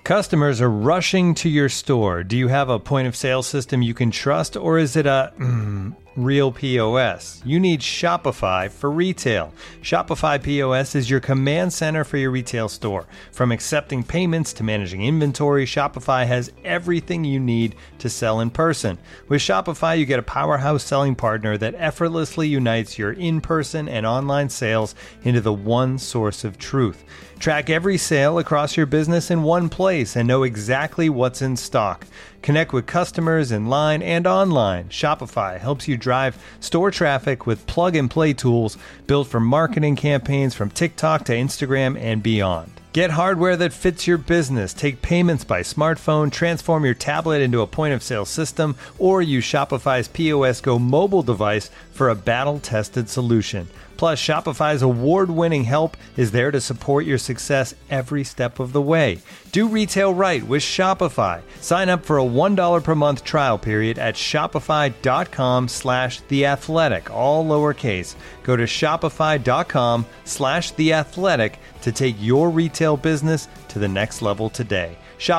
Customers are rushing to your store. Do you have a point of sale system you can trust, or is it a real POS? You need Shopify for retail. Shopify POS is your command center for your retail store. From accepting payments to managing inventory, Shopify has everything you need to sell in person. With Shopify, you get a powerhouse selling partner that effortlessly unites your in-person and online sales into the one source of truth. Track every sale across your business in one place and know exactly what's in stock. Connect with customers in line and online. Shopify helps you drive store traffic with plug-and-play tools built for marketing campaigns from TikTok to Instagram and beyond. Get hardware that fits your business. Take payments by smartphone, transform your tablet into a point-of-sale system, or use Shopify's POS Go mobile device for a battle-tested solution. Plus, Shopify's award-winning help is there to support your success every step of the way. Do retail right with Shopify. Sign up for a $1 per month trial period at shopify.com/theathletic, all lowercase. Go to shopify.com/theathletic to take your retail business to the next level today.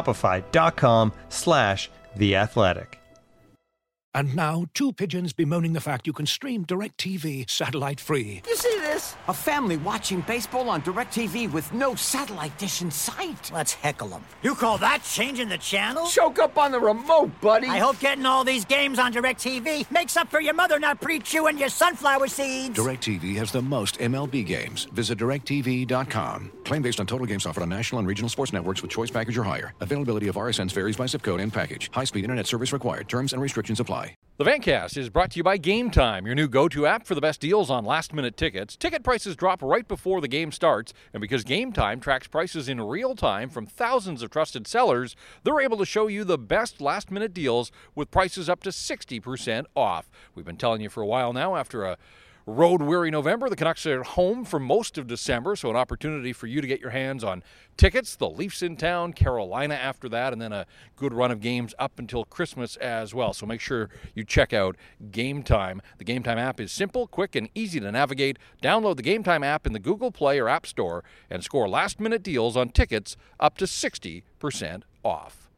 Shopify.com/theathletic. And now, two pigeons bemoaning the fact you can stream DirecTV satellite-free. You see this? A family watching baseball on DirecTV with no satellite dish in sight. Let's heckle them. You call that changing the channel? Choke up on the remote, buddy. I hope getting all these games on DirecTV makes up for your mother not pre-chewing your sunflower seeds. DirecTV has the most MLB games. Visit DirecTV.com. Claim based on total games offered on national and regional sports networks with choice package or higher. Availability of RSNs varies by zip code and package. High-speed internet service required. Terms and restrictions apply. The Vancast is brought to you by Game Time, your new go-to app for the best deals on last-minute tickets. Ticket prices drop right before the game starts, and because Game Time tracks prices in real time from thousands of trusted sellers, they're able to show you the best last-minute deals with prices up to 60% off. We've been telling you for a while now, after a road-weary November, the Canucks are home for most of December, so an opportunity for you to get your hands on tickets. The Leafs in town, Carolina after that, and then a good run of games up until Christmas as well. So make sure you check out Game Time. The Game Time app is simple, quick, and easy to navigate. Download the Game Time app in the Google Play or App Store and score last-minute deals on tickets up to 60% off.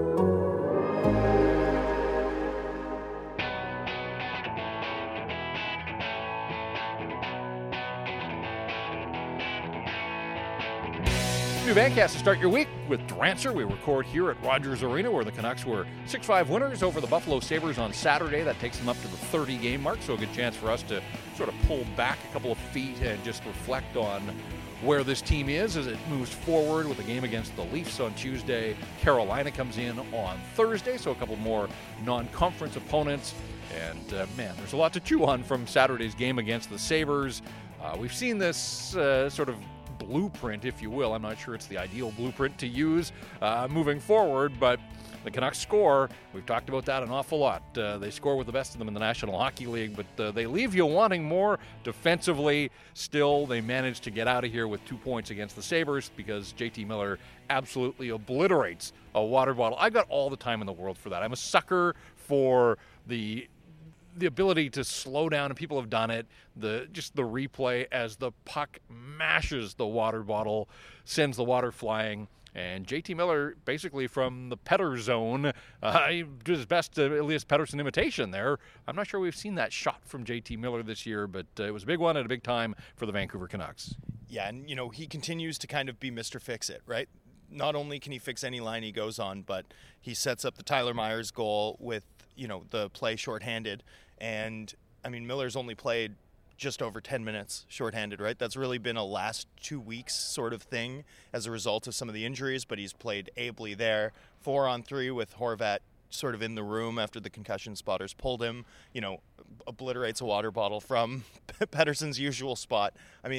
New Vancast to start your week with Drancer. We record here at Rogers Arena, where the Canucks were 6-5 winners over the Buffalo Sabres on Saturday. That takes them up to the 30-game mark, so a good chance for us to sort of pull back a couple of feet and just reflect on where this team is as it moves forward with a game against the Leafs on Tuesday. Carolina comes in on Thursday, so a couple more non-conference opponents. And, man, there's a lot to chew on from Saturday's game against the Sabres. We've seen this sort of blueprint, if you will. I'm not sure it's the ideal blueprint to use moving forward, but the Canucks score. We've talked about that an awful lot. They score with the best of them in the National Hockey League, but they leave you wanting more defensively. Still, they managed to get out of here with 2 points against the Sabres because JT Miller absolutely obliterates a water bottle. I've got all the time in the world for that. I'm a sucker for the ability to slow down, and people have done it. Just the replay as the puck mashes the water bottle, sends the water flying, and JT Miller, basically from the Petter zone, he did his best Elias Pettersson imitation there. I'm not sure we've seen that shot from JT Miller this year, but it was a big one at a big time for the Vancouver Canucks. Yeah, and he continues to kind of be Mr. Fix-It, right? Not only can he fix any line he goes on, but he sets up the Tyler Myers goal with, the play shorthanded. And, Miller's only played just over 10 minutes shorthanded, right? That's really been a last 2 weeks sort of thing as a result of some of the injuries, but he's played ably there. 4-on-3 with Horvat sort of in the room after the concussion spotters pulled him, obliterates a water bottle from Pettersson's usual spot.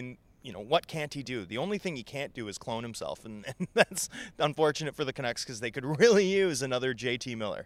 What can't he do? The only thing he can't do is clone himself, and that's unfortunate for the Canucks because they could really use another JT Miller.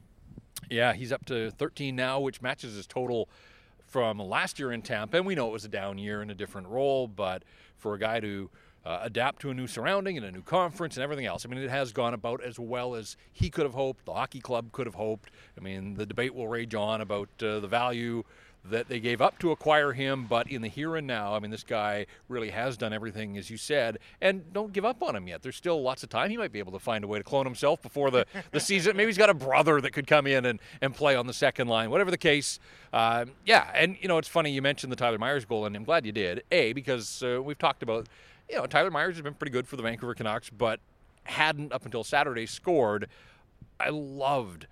Yeah, he's up to 13 now, which matches his total from last year in Tampa. And we know it was a down year in a different role, but for a guy to adapt to a new surrounding and a new conference and everything else, it has gone about as well as he could have hoped, the hockey club could have hoped. The debate will rage on about the value that they gave up to acquire him, but in the here and now, I mean, this guy really has done everything, as you said, and don't give up on him yet. There's still lots of time. He might be able to find a way to clone himself before the season. Maybe he's got a brother that could come in and play on the second line. Whatever the case, yeah. And, it's funny you mentioned the Tyler Myers goal, and I'm glad you did. Because we've talked about, Tyler Myers has been pretty good for the Vancouver Canucks, but hadn't up until Saturday scored. I loved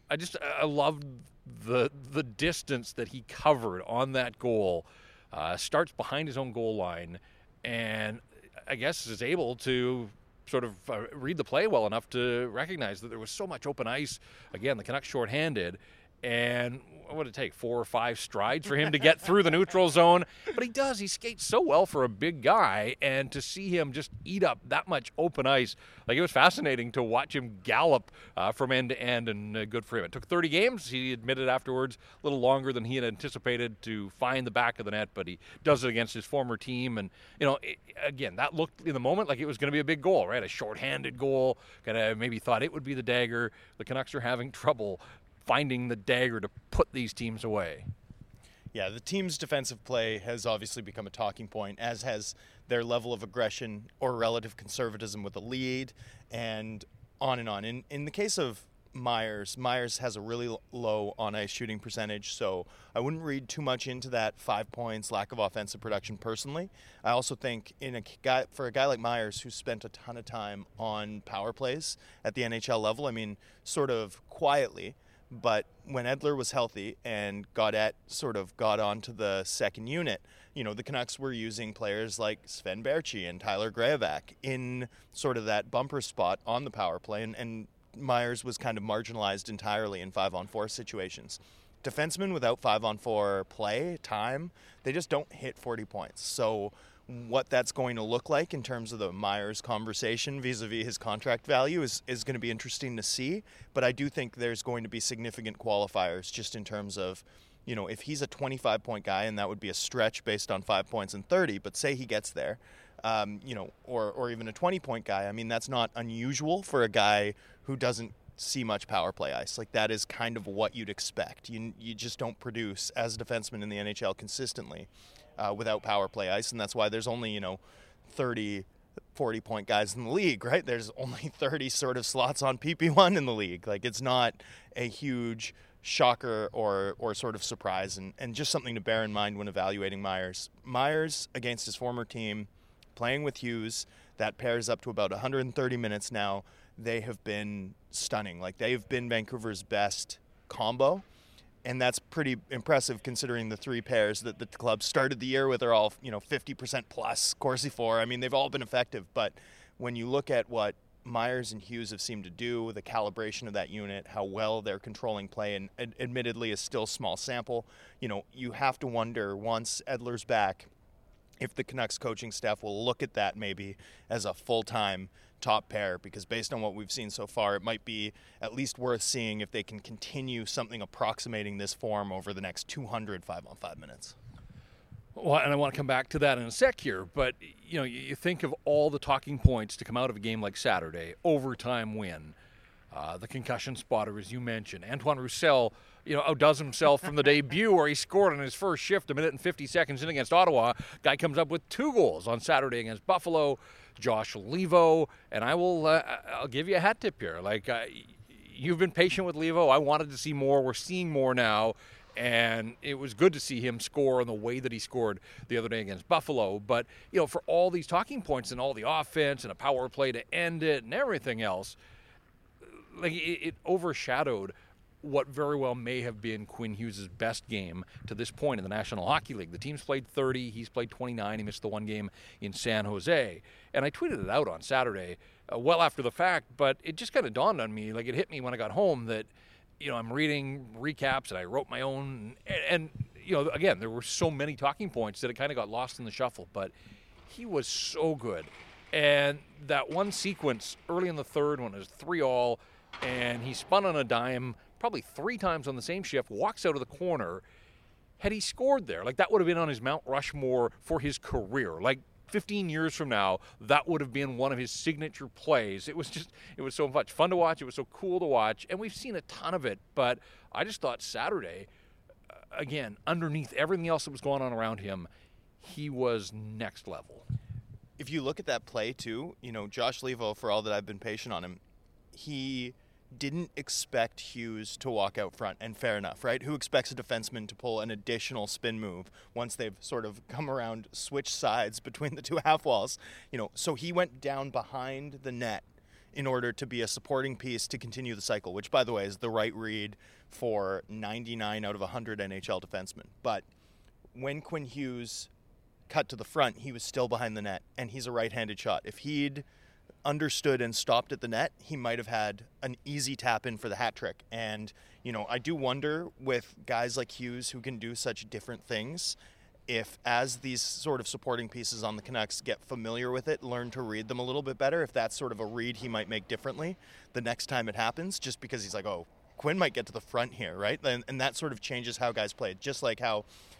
the distance that he covered on that goal. Starts behind his own goal line, and I guess is able to sort of read the play well enough to recognize that there was so much open ice. Again, the Canucks shorthanded, and what would it take, 4 or 5 strides for him to get through the neutral zone? But he does. He skates so well for a big guy, and to see him just eat up that much open ice, it was fascinating to watch him gallop from end to end, and good for him. It took 30 games. He admitted afterwards, a little longer than he had anticipated to find the back of the net, but he does it against his former team. And, again, that looked in the moment like it was going to be a big goal, right? A shorthanded goal. Kind of maybe thought it would be the dagger. The Canucks are having trouble finding the dagger to put these teams away. Yeah, the team's defensive play has obviously become a talking point, as has their level of aggression or relative conservatism with the lead, and on and on. In the case of Myers has a really low on-ice shooting percentage, so I wouldn't read too much into that 5 points, lack of offensive production personally. I also think for a guy like Myers, who spent a ton of time on power plays at the NHL level, I mean, sort of quietly, but when Edler was healthy and Gaudette sort of got onto the second unit, the Canucks were using players like Sven Baertschi and Tyler Graovac in sort of that bumper spot on the power play, and Myers was kind of marginalized entirely in 5-on-4 situations. Defensemen without 5-on-4 play time, they just don't hit 40 points. So what that's going to look like in terms of the Myers conversation vis-a-vis his contract value is going to be interesting to see. But I do think there's going to be significant qualifiers just in terms of, if he's a 25-point guy, and that would be a stretch based on 5 points and 30, but say he gets there, or even a 20-point guy, I mean, that's not unusual for a guy who doesn't see much power play ice. That is kind of what you'd expect. You just don't produce as a defenseman in the NHL consistently without power play ice, and that's why there's only 30 40-point guys in the league, right? There's only 30 sort of slots on PP1 in the league. It's not a huge shocker or sort of surprise, and just something to bear in mind when evaluating Myers. Myers against his former team, playing with Hughes, that pairs up to about 130 minutes now. They have been stunning. They've been Vancouver's best combo. And that's pretty impressive considering the 3 pairs that the club started the year with are all, 50% plus. Corsi 4, I mean, they've all been effective. But when you look at what Myers and Hughes have seemed to do, the calibration of that unit, how well they're controlling play, and admittedly a still small sample, you have to wonder, once Edler's back, if the Canucks coaching staff will look at that maybe as a full-time top pair, because based on what we've seen so far, it might be at least worth seeing if they can continue something approximating this form over the next 200 5-on-5 minutes. Well, and I want to come back to that in a sec here, but you think of all the talking points to come out of a game like Saturday, overtime win, the concussion spotter, as you mentioned, Antoine Roussel, outdoes himself from the debut where he scored on his first shift 1 minute and 50 seconds in against Ottawa. Guy comes up with 2 goals on Saturday against Buffalo. Josh Leivo, and I'll give you a hat tip here. You've been patient with Leivo. I wanted to see more. We're seeing more now, and it was good to see him score in the way that he scored the other day against Buffalo. But, for all these talking points and all the offense and a power play to end it and everything else, it overshadowed what very well may have been Quinn Hughes' best game to this point in the National Hockey League. The team's played 30, he's played 29, he missed the 1 game in San Jose. And I tweeted it out on Saturday, well after the fact, but it just kind of dawned on me, it hit me when I got home that, I'm reading recaps and I wrote my own, and again, there were so many talking points that it kind of got lost in the shuffle, but he was so good. And that one sequence early in the third when it was 3-all, and he spun on a dime probably 3 times on the same shift, walks out of the corner. Had he scored there, that would have been on his Mount Rushmore for his career. 15 years from now, that would have been one of his signature plays. It was so much fun to watch. It was so cool to watch. And we've seen a ton of it. But I just thought Saturday, again, underneath everything else that was going on around him, he was next level. If you look at that play too, Josh Levo, for all that I've been patient on him, he didn't expect Hughes to walk out front, and fair enough, right? Who expects a defenseman to pull an additional spin move once they've sort of come around, switched sides between the two half walls? So he went down behind the net in order to be a supporting piece to continue the cycle, which, by the way, is the right read for 99 out of 100 NHL defensemen. But when Quinn Hughes cut to the front, he was still behind the net, and he's a right-handed shot. If he'd understood and stopped at the net, he might have had an easy tap in for the hat trick. And, I do wonder with guys like Hughes who can do such different things, if as these sort of supporting pieces on the Canucks get familiar with it, learn to read them a little bit better, if that's sort of a read he might make differently the next time it happens, just because he's like, oh, Quinn might get to the front here, right? And that sort of changes how guys play. Just like how,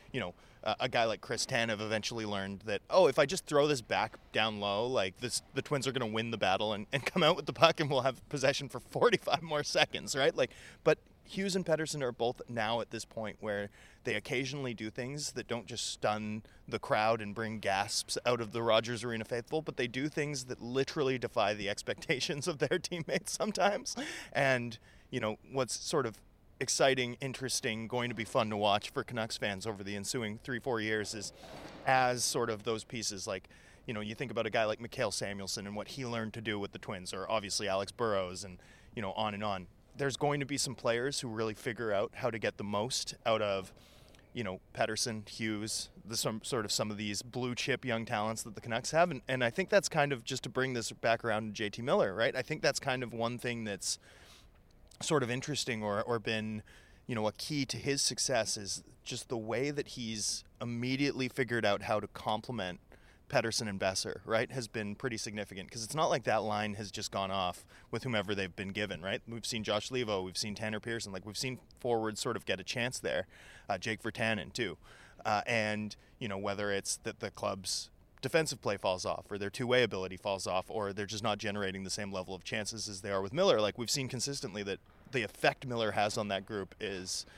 a guy like Chris Tanev eventually learned that, if I just throw this back down low, the Twins are going to win the battle and come out with the puck and we'll have possession for 45 more seconds, right? But Hughes and Pettersson are both now at this point where they occasionally do things that don't just stun the crowd and bring gasps out of the Rogers Arena faithful, but they do things that literally defy the expectations of their teammates sometimes. And, what's sort of exciting, interesting, going to be fun to watch for Canucks fans over the ensuing 3-4 years is as sort of those pieces you think about a guy like Mikhail Samuelsson and what he learned to do with the Twins, or obviously Alex Burrows and, on and on. There's going to be some players who really figure out how to get the most out of, Pettersson, Hughes, some of these blue chip young talents that the Canucks have. And I think that's kind of, just to bring this back around to JT Miller, right? I think that's kind of one thing that's sort of interesting or been, a key to his success is just the way that he's immediately figured out how to complement Pettersson and Besser, right, has been pretty significant, because it's not like that line has just gone off with whomever they've been given, right? We've seen Josh Levo, we've seen Tanner Pearson, we've seen forwards sort of get a chance there, Jake Virtanen too, and, whether it's that the club's defensive play falls off, or their two-way ability falls off, or they're just not generating the same level of chances as they are with Miller. We've seen consistently that the effect Miller has on that group is,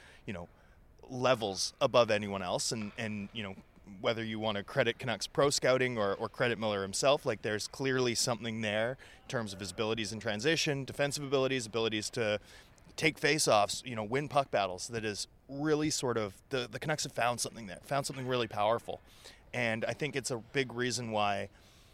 levels above anyone else. And whether you want to credit Canucks pro scouting or credit Miller himself, there's clearly something there in terms of his abilities in transition, defensive abilities to take face-offs, win puck battles, that is really sort of, the Canucks have found something really powerful. And I think it's a big reason why,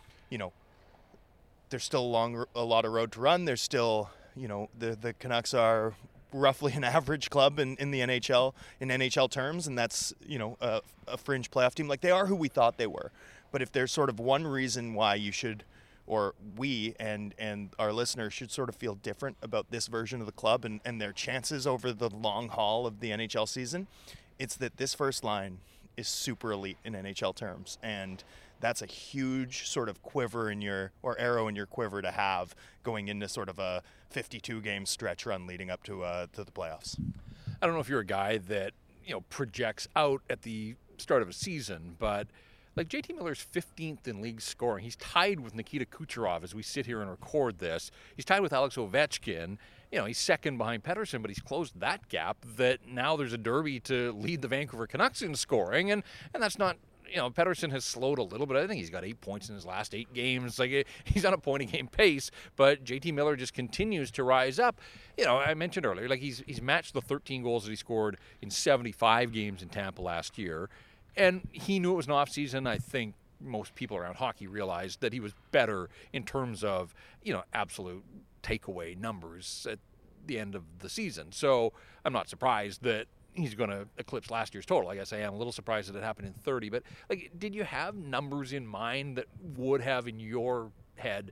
there's still a lot of road to run. There's still, the Canucks are roughly an average club in the NHL, in NHL terms, and that's, a fringe playoff team. They are who we thought they were. But if there's sort of one reason why you should, or we and our listeners should sort of feel different about this version of the club and their chances over the long haul of the NHL season, it's that this first line is super elite in NHL terms, and that's a huge sort of arrow in your quiver to have going into sort of a 52-game stretch run leading up to the playoffs. I don't know if you're a guy that projects out at the start of a season, but JT Miller's 15th in league scoring. He's tied with Nikita Kucherov as we sit here and record this. He's tied with Alex Ovechkin. He's second behind Pettersson, but he's closed that gap that now there's a derby to lead the Vancouver Canucks in scoring, and that's not, Pettersson has slowed a little bit. I think he's got 8 points in his last 8 games. He's on a point-a-game pace, but JT Miller just continues to rise up. I mentioned earlier, he's matched the 13 goals that he scored in 75 games in Tampa last year, and he knew it was an off-season. I think most people around hockey realized that he was better in terms of, absolute takeaway numbers at the end of the season. So I'm not surprised that he's going to eclipse last year's total. I guess I am a little surprised that it happened in 30. But did you have numbers in mind that would have in your head,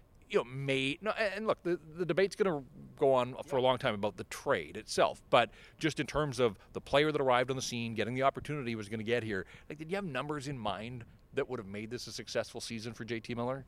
and look, the debate's going to go on for a long time about the trade itself, but just in terms of the player that arrived on the scene, getting the opportunity he was going to get here, did you have numbers in mind that would have made this a successful season for JT Miller?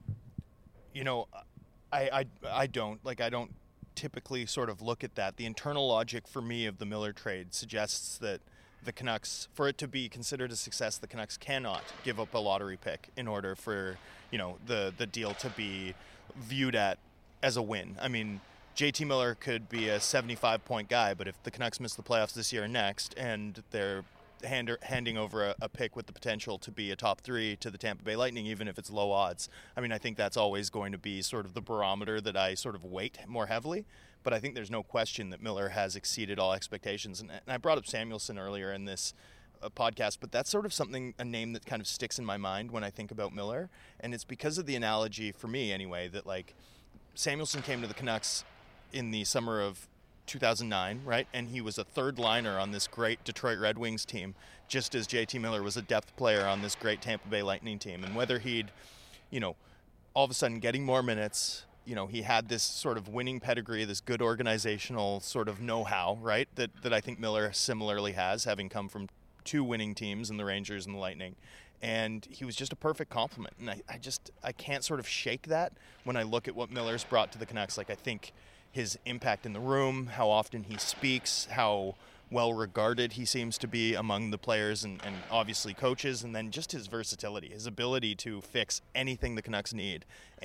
I don't. I don't typically sort of look at that. The internal logic for me of the Miller trade suggests that the Canucks, for it to be considered a success, the Canucks cannot give up a lottery pick in order for, the deal to be viewed as a win. I mean, JT Miller could be a 75-point guy, but if the Canucks miss the playoffs this year and next, and they're handing over a pick with the potential to be a top 3 to the Tampa Bay Lightning, even if it's low odds. I mean, I think that's always going to be sort of the barometer that I sort of weight more heavily. But I think there's no question that Miller has exceeded all expectations. And I brought up Samuelsson earlier in this podcast, but that's sort of a name that kind of sticks in my mind when I think about Miller. And it's because of the analogy, for me anyway, that like Samuelsson came to the Canucks in the summer of 2009, right? And he was a third liner on this great Detroit Red Wings team, just as JT Miller was a depth player on this great Tampa Bay Lightning team. And whether he'd, all of a sudden getting more minutes, he had this sort of winning pedigree, this good organizational sort of know-how, right? That I think Miller similarly has, having come from 2 winning teams in the Rangers and the Lightning. And he was just a perfect complement. And I can't sort of shake that when I look at what Miller's brought to the Canucks. Like, I think his impact in the room, how often he speaks, how well regarded he seems to be among the players and obviously coaches, and then just his versatility, his ability to fix anything the Canucks need.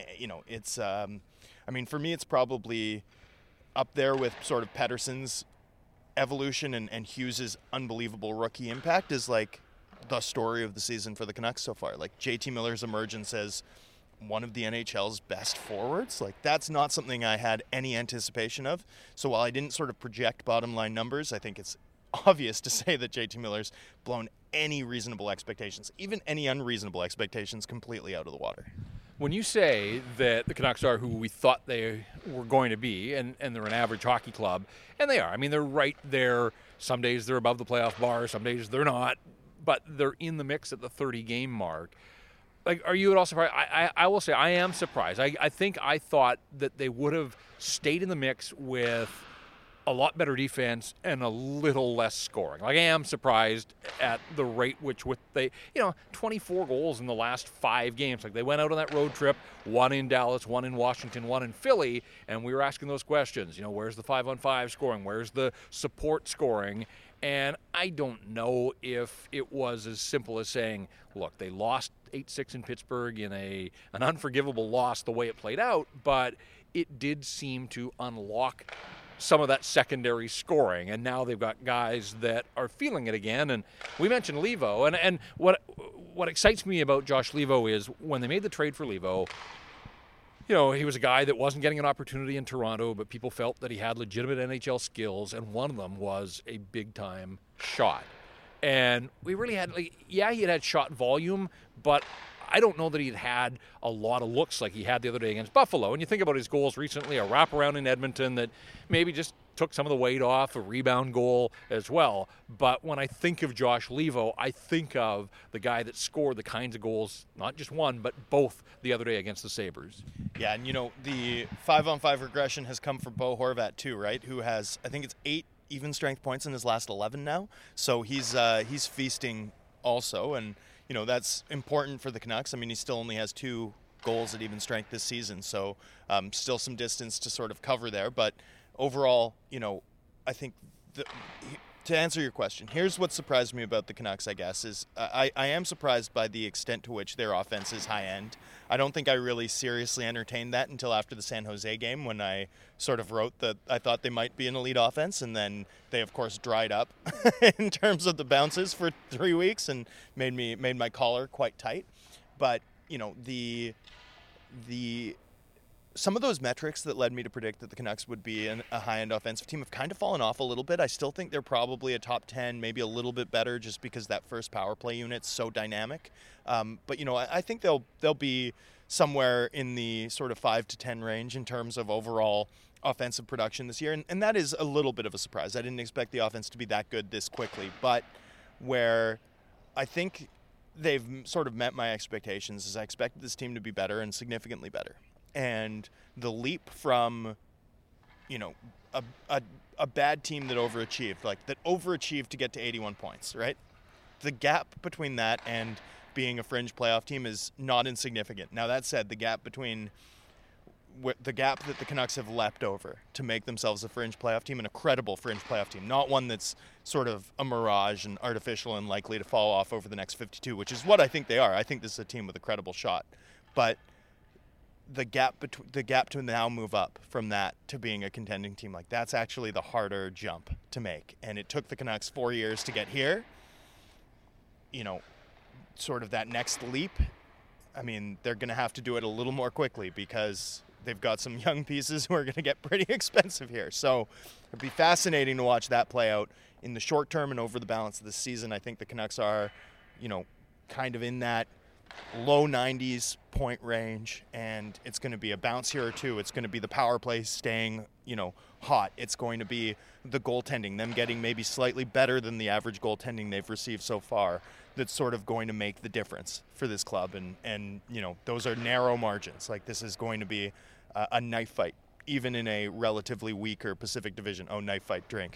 It's, for me, it's probably up there with sort of Pettersson's evolution and Hughes's unbelievable rookie impact is like the story of the season for the Canucks so far. Like JT Miller's emergence as one of the NHL's best forwards, like that's not something I had any anticipation of. So while I didn't sort of project bottom line numbers, I think it's obvious to say that JT Miller's blown any reasonable expectations, even any unreasonable expectations, completely out of the water. When you say that the Canucks are who we thought they were going to be, and they're an average hockey club, and they are. I mean, they're right there. Some days they're above the playoff bar, some days they're not, but they're in the mix at the 30-game mark. Like, are you at all surprised? I will say I am surprised. I think I thought that they would have stayed in the mix with a lot better defense and a little less scoring. Like, I am surprised at the rate with 24 goals in the last 5 games. Like, they went out on that road trip, 1 in Dallas, 1 in Washington, 1 in Philly, and we were asking those questions. Where's the 5-on-5 scoring? Where's the support scoring? And I don't know if it was as simple as saying, look, they lost 8-6 in Pittsburgh in an unforgivable loss the way it played out, but it did seem to unlock some of that secondary scoring, and now they've got guys that are feeling it again. And we mentioned Levo, and what excites me about Josh Levo is when they made the trade for Levo, he was a guy that wasn't getting an opportunity in Toronto, but people felt that he had legitimate NHL skills, and one of them was a big-time shot. And we really had, he had shot volume, but I don't know that he'd had a lot of looks like he had the other day against Buffalo. And you think about his goals recently, a wraparound in Edmonton that maybe just took some of the weight off, a rebound goal as well. But when I think of Josh Levo, I think of the guy that scored the kinds of goals, not just one, but both the other day against the Sabres. Yeah, and the 5-on-5 regression has come for Bo Horvat too, right? Who has, I think it's 8 even strength points in his last 11 now. So he's feasting also, and that's important for the Canucks. I mean, he still only has 2 goals at even strength this season, so still some distance to sort of cover there. But overall, I think to answer your question, here's what surprised me about the Canucks, I guess, is I am surprised by the extent to which their offense is high-end. I don't think I really seriously entertained that until after the San Jose game when I sort of wrote that I thought they might be an elite offense, and then they, of course, dried up in terms of the bounces for 3 weeks and made my collar quite tight. But, some of those metrics that led me to predict that the Canucks would be a high-end offensive team have kind of fallen off a little bit. I still think they're probably a top 10, maybe a little bit better just because that first power play unit's so dynamic. But, I think they'll be somewhere in the sort of 5 to 10 range in terms of overall offensive production this year. And that is a little bit of a surprise. I didn't expect the offense to be that good this quickly. But where I think they've sort of met my expectations is I expected this team to be better and significantly better. And the leap from, a bad team that overachieved to get to 81 points, right? The gap between that and being a fringe playoff team is not insignificant. Now, that said, the gap that the Canucks have leapt over to make themselves a fringe playoff team and a credible fringe playoff team, not one that's sort of a mirage and artificial and likely to fall off over the next 52, which is what I think they are. I think this is a team with a credible shot. But the gap to now move up from that to being a contending team, that's actually the harder jump to make. And it took the Canucks 4 years to get here. sort of that next leap, I mean, they're going to have to do it a little more quickly because they've got some young pieces who are going to get pretty expensive here. So it'd be fascinating to watch that play out in the short term and over the balance of the season. I think the Canucks are, kind of in that low 90s point range, and it's going to be a bounce here or two. It's going to be the power play staying, hot. It's going to be the goaltending, them getting maybe slightly better than the average goaltending they've received so far. That's sort of going to make the difference for this club, and those are narrow margins. Like, this is going to be a knife fight, even in a relatively weaker Pacific Division. Oh, knife fight, drink.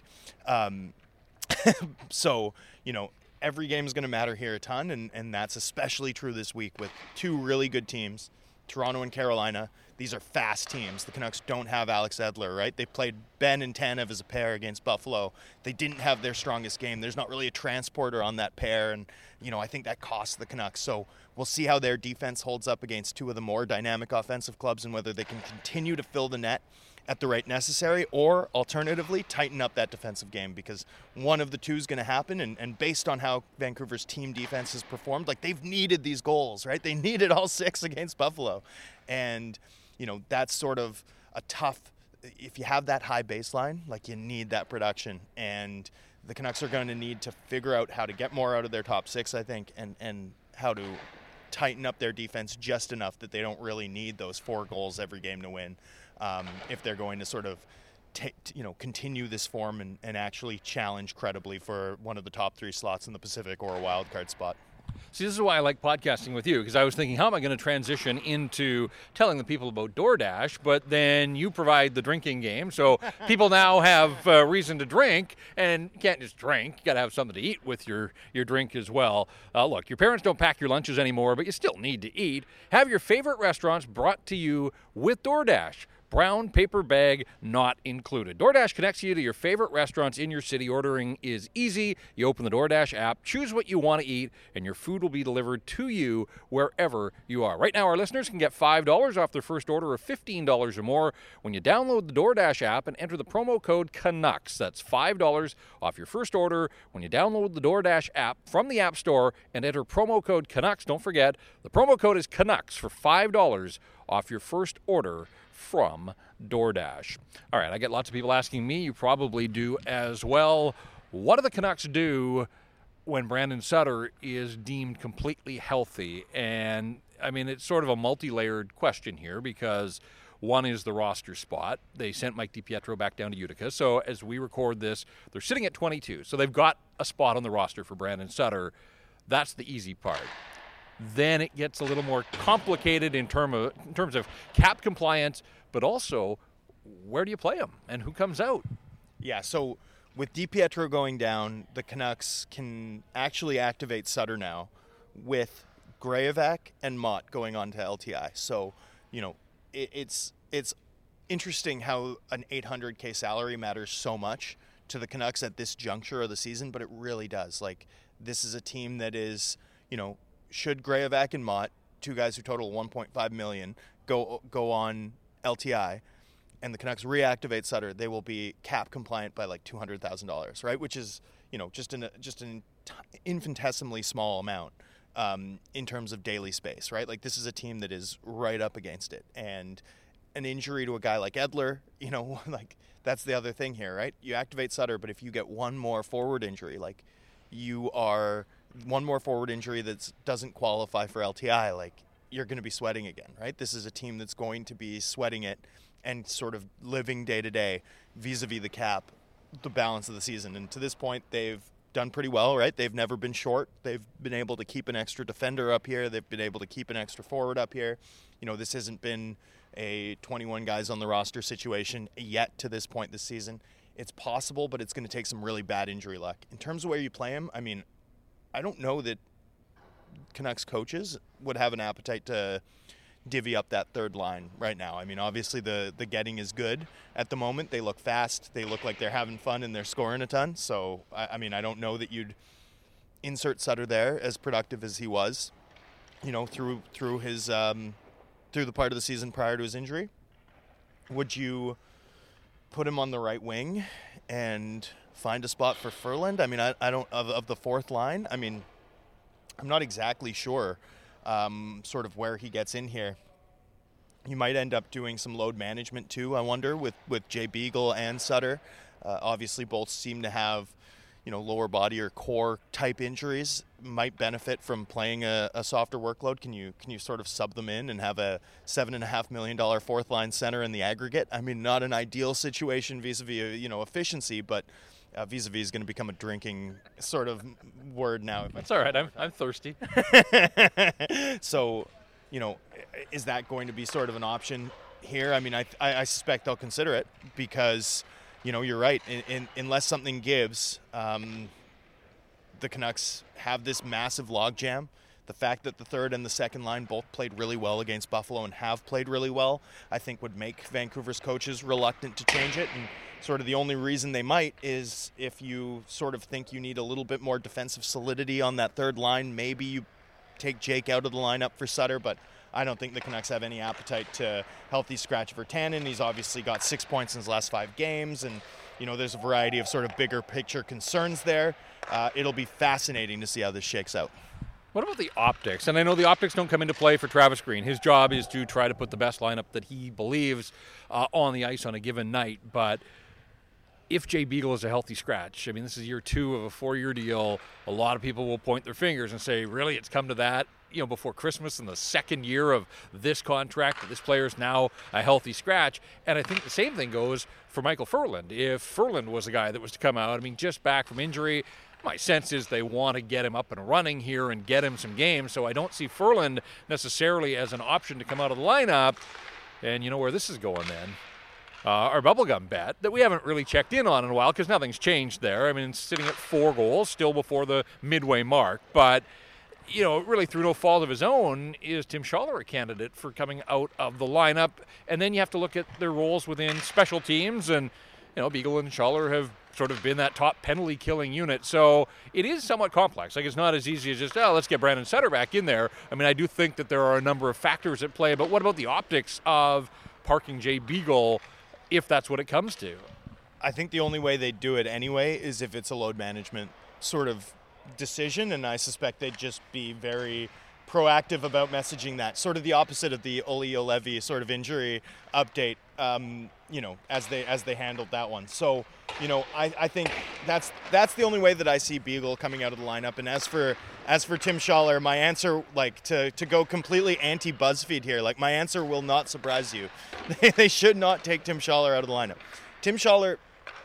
So, every game is going to matter here a ton, and that's especially true this week with two really good teams, Toronto and Carolina. These are fast teams. The Canucks don't have Alex Edler, right? They played Ben and Tanev as a pair against Buffalo. They didn't have their strongest game. There's not really a transporter on that pair, and, I think that costs the Canucks. So we'll see how their defense holds up against two of the more dynamic offensive clubs and whether they can continue to fill the net at the rate necessary, or alternatively tighten up that defensive game, because one of the two is going to happen, and based on how Vancouver's team defense has performed, like, they've needed these goals, right? They needed all 6 against Buffalo, and that's sort of a tough, if you have that high baseline, like, you need that production, and the Canucks are going to need to figure out how to get more out of their top 6, I think, and how to tighten up their defense just enough that they don't really need those 4 goals every game to win. If they're going to sort of continue this form and actually challenge credibly for one of the top 3 slots in the Pacific or a wild card spot. See, this is why I like podcasting with you, because I was thinking, how am I going to transition into telling the people about DoorDash? But then you provide the drinking game, so people now have reason to drink, and you can't just drink. You got to have something to eat with your drink as well. Look, your parents don't pack your lunches anymore, but you still need to eat. Have your favorite restaurants brought to you with DoorDash. Brown paper bag not included. DoorDash connects you to your favorite restaurants in your city. Ordering is easy. You open the DoorDash app, choose what you want to eat, and your food will be delivered to you wherever you are. Right now, our listeners can get $5 off their first order of $15 or more when you download the DoorDash app and enter the promo code Canucks. That's $5 off your first order when you download the DoorDash app from the App Store and enter promo code Canucks. Don't forget, the promo code is Canucks for $5 off your first order from DoorDash. All right, I get lots of people asking me, you probably do as well, what do the Canucks do when Brandon Sutter is deemed completely healthy? And, I mean, it's sort of a multi-layered question here, because one is the roster spot. They sent Mike DiPietro back down to Utica, so as we record this, they're sitting at 22, so they've got a spot on the roster for Brandon Sutter. That's the easy part. Then it gets a little more complicated in terms of cap compliance, but also where do you play him and who comes out? Yeah, so with DiPietro going down, the Canucks can actually activate Sutter now with Graovac and Mott going on to LTI. So, it's interesting how an $800K salary matters so much to the Canucks at this juncture of the season, but it really does. Like, this is a team that is, should Graovac and Mott, 2 guys who total $1.5 million, go on LTI, and the Canucks reactivate Sutter, they will be cap compliant by like $200,000, right? Which is, just an infinitesimally small amount in terms of daily space, right? Like, this is a team that is right up against it, and an injury to a guy like Edler, like, that's the other thing here, right? You activate Sutter, but if you get one more forward injury, like, one more forward injury that doesn't qualify for LTI, like, you're going to be sweating again, right? This is a team that's going to be sweating it and sort of living day to day vis-a-vis the cap, the balance of the season. And to this point, they've done pretty well, right? They've never been short. They've been able to keep an extra defender up here. They've been able to keep an extra forward up here. This hasn't been a 21 guys on the roster situation yet to this point this season. It's possible, but it's going to take some really bad injury luck. In terms of where you play him, I mean, I don't know that Canucks coaches would have an appetite to divvy up that third line right now. I mean, obviously the getting is good at the moment. They look fast. They look like they're having fun, and they're scoring a ton. So, I mean, I don't know that you'd insert Sutter there, as productive as he was, through his through the part of the season prior to his injury. Would you put him on the right wing and find a spot for Ferland? I mean, I don't, of the fourth line, I mean, I'm not exactly sure sort of where he gets in here. You might end up doing some load management too, I wonder, with Jay Beagle and Sutter. Obviously, both seem to have, lower body or core type injuries. Might benefit from playing a softer workload. Can you sort of sub them in and have a $7.5 million fourth line center in the aggregate? I mean, not an ideal situation vis-a-vis efficiency, but vis-a-vis is going to become a drinking sort of word now. That's all right. I'm thirsty. So, is that going to be sort of an option here? I mean, I suspect they'll consider it because, you're right. Unless something gives, the Canucks have this massive logjam. The fact that the third and the second line both played really well against Buffalo and have played really well, I think would make Vancouver's coaches reluctant to change it. And sort of the only reason they might is if you sort of think you need a little bit more defensive solidity on that third line, maybe you take Jake out of the lineup for Sutter, but I don't think the Canucks have any appetite to healthy scratch Virtanen. He's obviously got 6 points in his last 5 games, and there's a variety of sort of bigger picture concerns there. It'll be fascinating to see how this shakes out. What about the optics? And I know the optics don't come into play for Travis Green. His job is to try to put the best lineup that he believes on the ice on a given night, but if Jay Beagle is a healthy scratch, I mean, this is year 2 of a 4-year deal. A lot of people will point their fingers and say, really, it's come to that, before Christmas in the second year of this contract, this player is now a healthy scratch. And I think the same thing goes for Michael Ferland. If Ferland was a guy that was to come out, I mean, just back from injury, my sense is they want to get him up and running here and get him some games. So I don't see Ferland necessarily as an option to come out of the lineup. And you know where this is going then? Our bubblegum bet that we haven't really checked in on in a while because nothing's changed there. I mean, it's sitting at 4 goals, still before the midway mark. But, really through no fault of his own, is Tim Schaller a candidate for coming out of the lineup? And then you have to look at their roles within special teams. And, Beagle and Schaller have sort of been that top penalty-killing unit. So it is somewhat complex. Like, it's not as easy as just, let's get Brandon Sutter back in there. I mean, I do think that there are a number of factors at play. But what about the optics of parking Jay Beagle if that's what it comes to? I think the only way they'd do it anyway is if it's a load management sort of decision, and I suspect they'd just be very proactive about messaging that. Sort of the opposite of the Olli Juolevi sort of injury update, as they handled that one. So, I think that's the only way that I see Beagle coming out of the lineup. And as for Tim Schaller, my answer, to go completely anti-BuzzFeed here, my answer will not surprise you. They should not take Tim Schaller out of the lineup. Tim Schaller,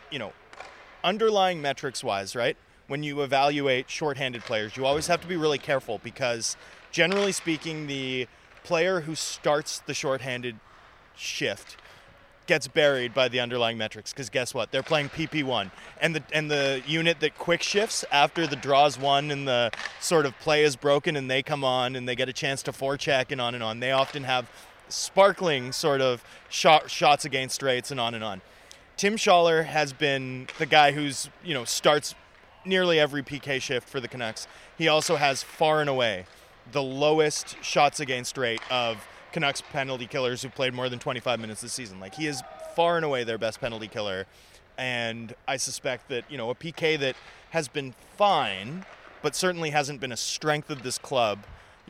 underlying metrics-wise, right? When you evaluate shorthanded players, you always have to be really careful because, generally speaking, the player who starts the shorthanded shift gets buried by the underlying metrics because guess what? They're playing PP1. And the unit that quick shifts after the draw's won and the sort of play is broken and they come on and they get a chance to forecheck and on. They often have sparkling sort of shots against rates and on. Tim Schaller has been the guy who's, starts nearly every PK shift for the Canucks. He also has far and away the lowest shots against rate of Canucks penalty killers who played more than 25 minutes this season. He is far and away their best penalty killer. And I suspect that, a PK that has been fine, but certainly hasn't been a strength of this club,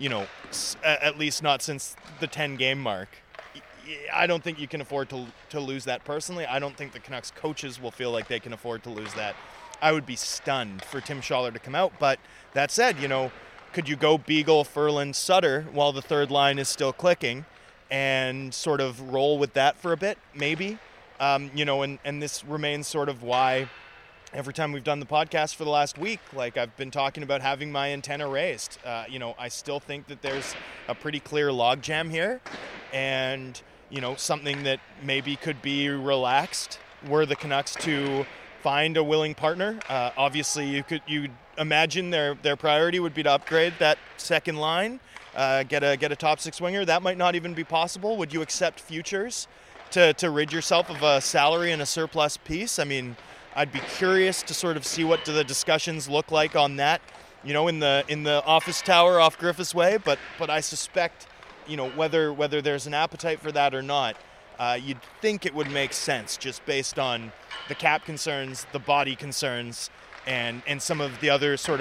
at least not since the 10-game mark. I don't think you can afford to lose that personally. I don't think the Canucks coaches will feel like they can afford to lose that. I would be stunned for Tim Schaller to come out. But that said, could you go Beagle, Ferland, Sutter while the third line is still clicking and sort of roll with that for a bit? Maybe. And this remains sort of why every time we've done the podcast for the last week, I've been talking about having my antenna raised. I still think that there's a pretty clear logjam here and, something that maybe could be relaxed were the Canucks to find a willing partner. Obviously, you'd imagine their priority would be to upgrade that second line, get a top 6 winger. That might not even be possible. Would you accept futures to rid yourself of a salary and a surplus piece? I mean, I'd be curious to sort of see what do the discussions look like on that, in the office tower off Griffiths Way. But I suspect, whether there's an appetite for that or not, you'd think it would make sense just based on the cap concerns, the body concerns, and some of the other sort of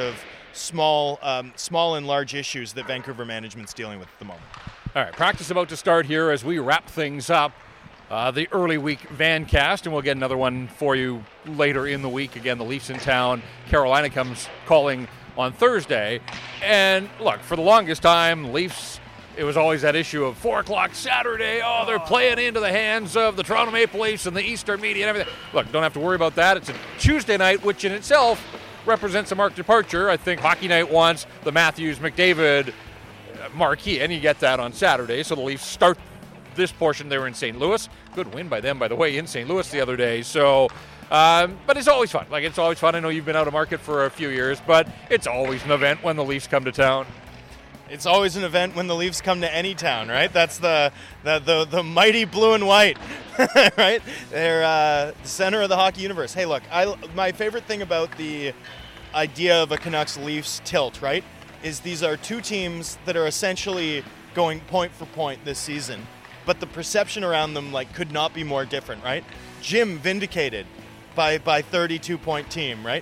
small and large issues that Vancouver management's dealing with at the moment. All right, practice about to start here as we wrap things up. The early week Vancast, and we'll get another one for you later in the week. Again, the Leafs in town. Carolina comes calling on Thursday. And look, for the longest time, Leafs, it was always that issue of 4 o'clock Saturday. Oh, they're playing into the hands of the Toronto Maple Leafs and the Eastern media and everything. Look, don't have to worry about that. It's a Tuesday night, which in itself represents a marked departure. I think Hockey Night wants the Matthews-McDavid marquee, and you get that on Saturday. So the Leafs start this portion. They were in St. Louis. Good win by them, by the way, in St. Louis the other day. So, but it's always fun. Like, it's always fun. I know you've been out of market for a few years, but it's always an event when the Leafs come to town. It's always an event when the Leafs come to any town, right? That's the mighty blue and white, right? They're the center of the hockey universe. Hey, look, my favorite thing about the idea of a Canucks-Leafs tilt, right, is these are two teams that are essentially going point for point this season, but the perception around them could not be more different, right? Jim vindicated by 32-point team, right?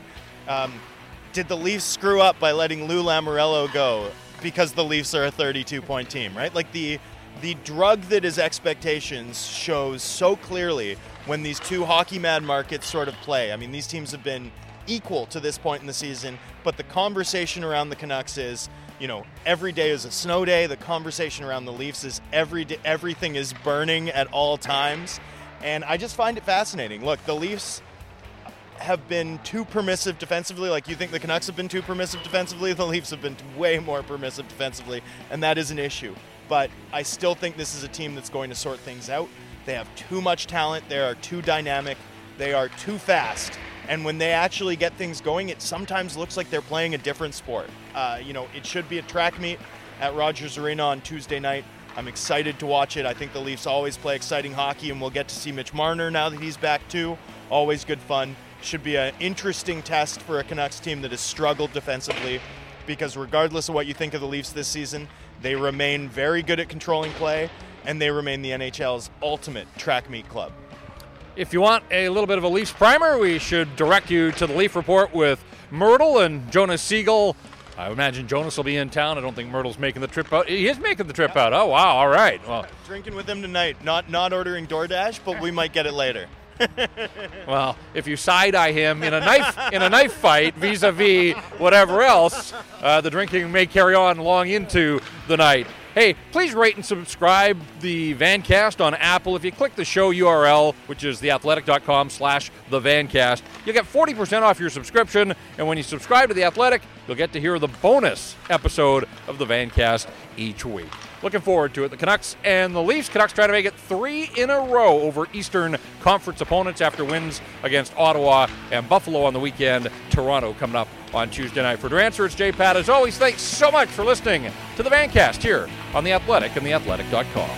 Did the Leafs screw up by letting Lou Lamoriello go because the Leafs are a 32-point team, right? Like the drug that is expectations shows so clearly when these two hockey-mad markets sort of play. I mean, these teams have been equal to this point in the season, but the conversation around the Canucks is, every day is a snow day. The conversation around the Leafs is every day, everything is burning at all times. And I just find it fascinating. Look, the Leafs have been too permissive defensively. Like, you think the Canucks have been too permissive defensively? The Leafs have been way more permissive defensively, and that is an issue. But I still think this is a team that's going to sort things out. They have too much talent. They are too dynamic. They are too fast. And when they actually get things going, it sometimes looks like they're playing a different sport. It should be a track meet at Rogers Arena on Tuesday night. I'm excited to watch it. I think the Leafs always play exciting hockey, and we'll get to see Mitch Marner now that he's back too. Always good fun. Should be an interesting test for a Canucks team that has struggled defensively, because regardless of what you think of the Leafs this season, they remain very good at controlling play, and they remain the NHL's ultimate track meet club. If you want a little bit of a Leafs primer, we should direct you to the Leaf Report with Myrtle and Jonas Siegel. I imagine Jonas will be in town. I don't think Myrtle's making the trip out. He is making the trip out. Oh, wow. All right. Well, drinking with him tonight. Not ordering DoorDash, but we might get it later. Well, if you side-eye him in a knife fight vis-a-vis whatever else, the drinking may carry on long into the night. Hey, please rate and subscribe the Vancast on Apple. If you click the show URL, which is theathletic.com/thevancast, you'll get 40% off your subscription. And when you subscribe to The Athletic, you'll get to hear the bonus episode of the Vancast each week. Looking forward to it. The Canucks and the Leafs. Canucks trying to make it 3 in a row over Eastern Conference opponents after wins against Ottawa and Buffalo on the weekend. Toronto coming up on Tuesday night. For Drancer, it's Jay Pat. As always, thanks so much for listening to the Vancast here on The Athletic and theathletic.com.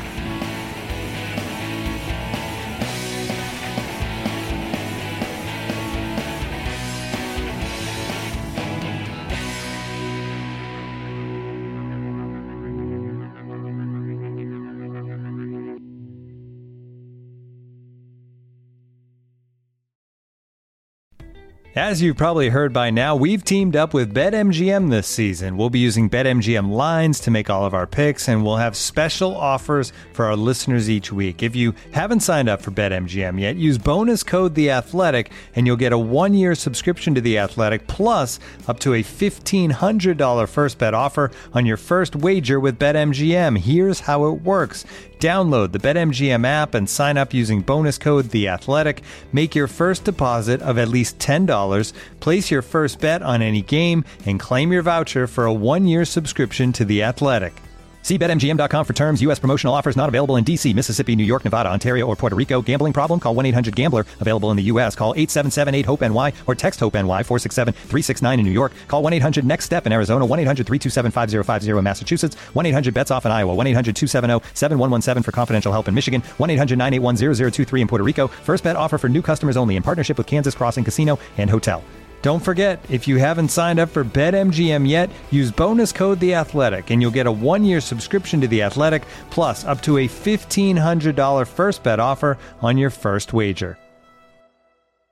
As you've probably heard by now, we've teamed up with BetMGM this season. We'll be using BetMGM lines to make all of our picks, and we'll have special offers for our listeners each week. If you haven't signed up for BetMGM yet, use bonus code THEATHLETIC, and you'll get a 1-year subscription to The Athletic, plus up to a $1,500 first bet offer on your first wager with BetMGM. Here's how it works. Download the BetMGM app and sign up using bonus code THEATHLETIC. Make your first deposit of at least $10. Place your first bet on any game and claim your voucher for a 1-year subscription to The Athletic. See BetMGM.com for terms. U.S. promotional offers not available in D.C., Mississippi, New York, Nevada, Ontario, or Puerto Rico. Gambling problem? Call 1-800-GAMBLER. Available in the U.S. Call 877-8-HOPE-NY or text HOPE-NY 467-369 in New York. Call 1-800-NEXT-STEP in Arizona. 1-800-327-5050 in Massachusetts. 1-800-BETS-OFF in Iowa. 1-800-270-7117 for confidential help in Michigan. 1-800-981-0023 in Puerto Rico. First bet offer for new customers only in partnership with Kansas Crossing Casino and Hotel. Don't forget, if you haven't signed up for BetMGM yet, use bonus code THEATHLETIC and you'll get a 1-year subscription to The Athletic, plus up to a $1,500 first bet offer on your first wager.